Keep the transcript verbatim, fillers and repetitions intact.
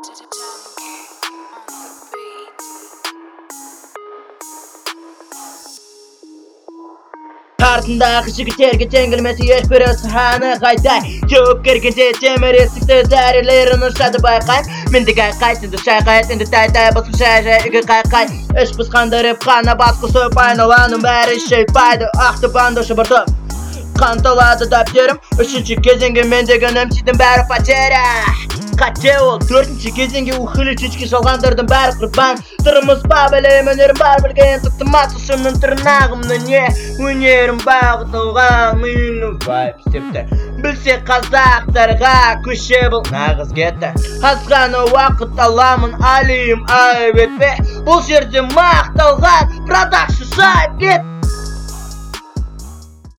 Артындағы жігіттерге теңгілмесі ешбірі сұраны қайдай Жауып кергенде темір есікті дәрілерін ұшады байқай Мендегі айқай, сенді шайқай, сенді тай-тай басып жай-жай үйге қайқай Іш пысқандырып қана бас қосып айналаның бәрі шайпайды Ақты банды шыбырды қанталады дәптерім Үшінші кезеңге мендегі нөмсейдің бәрі потеря Қате ол төртінші кезеңге ұхылы чечке жалғандырдың бәрі құрбан Тұрмыс ба білем өнерім бар білген тұқтымас ұшымның тырнағымның не Өнерім бағытылған миымның вайп істепті Білсе қазақтарға көше бұл нағыз кетті Азғаны уақыт аламын алиым айып етпе Бұл жерде мақталған продакшн сайып кет